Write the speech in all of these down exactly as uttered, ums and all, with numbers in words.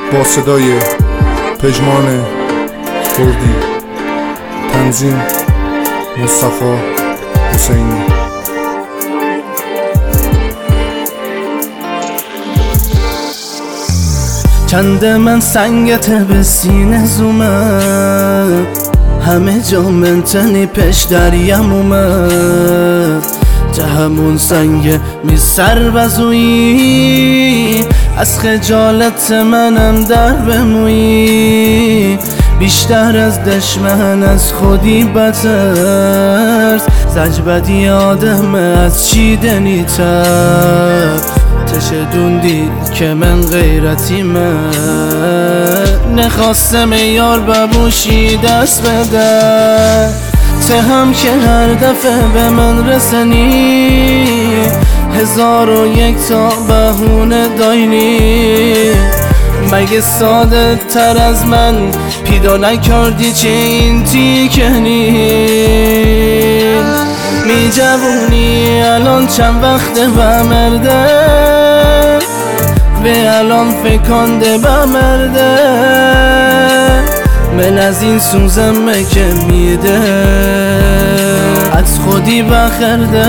با صدای پژمان کردی، تنظیم مصطفی حسینی. چند من سنگت به سینه زومد، همه جا من تنی پیش دریم اومد. جه همون سنگ می سر بزویی، از خجالت منم در بمویی. بیشتر از دشمن از خودی بترس، زجبدی آدم از چی دنی تر. تشدوندی که من غیرتی من نخواستم یار ببوشی دست بده. ته هم که هر دفعه به من رسنی، هزار و یک تا بهونه داینی. مگه ساده تر از من پیدا نکردی چه این تیکنی؟ می جوونی الان چند وقته بمرده، به الان فکانده بمرده. من از این سوزم که میده، از خودی بخرده،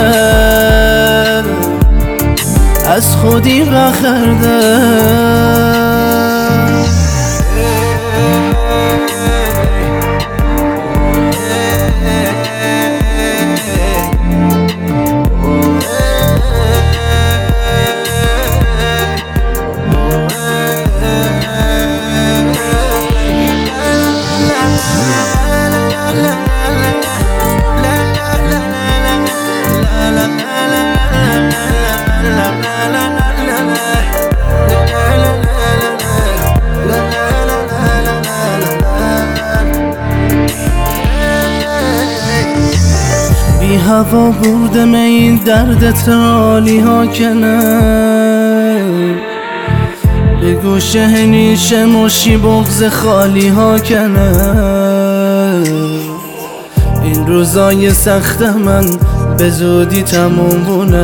از خودی بخرده. بی هوا بردم این دردت عالی ها کنه، به گوشه نیشه مشی بغز خالی ها کنه. این روزای سخت من به زودی تموم بونه،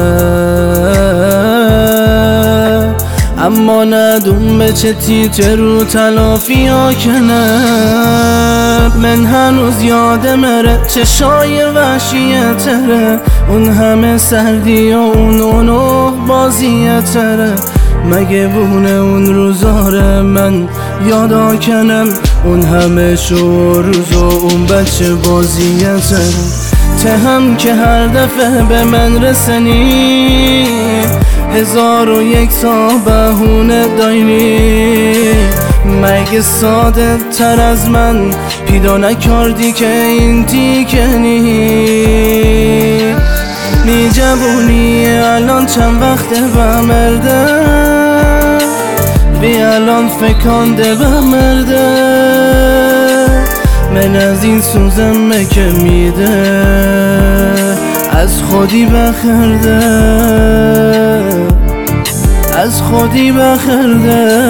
اما ندوم به چه تیتر و تلافی ها کنه. من هنوز یادمه چشای وحشیه تره، اون همه سردی و اون اونو بازیه تره. مگه بونه اون روزاره من یادا کنم، اون همه شو روز و اون بچه بازیه تره. ته هم که هر دفعه به من رسنی، هزار و یک تا بهونه داینی. مگه ساده تر از من پیدا نکردی که این تیکنی؟ می جوونی الان چند وقته بمرده، بی الان فکانده بمرده. من از این سوزم که میده، از خودی بخرده، از خودی بخرده.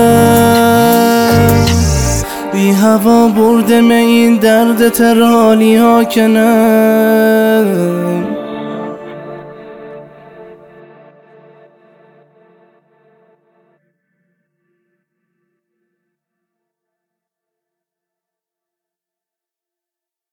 بی هوا بردم این درد ترالی ها کنه،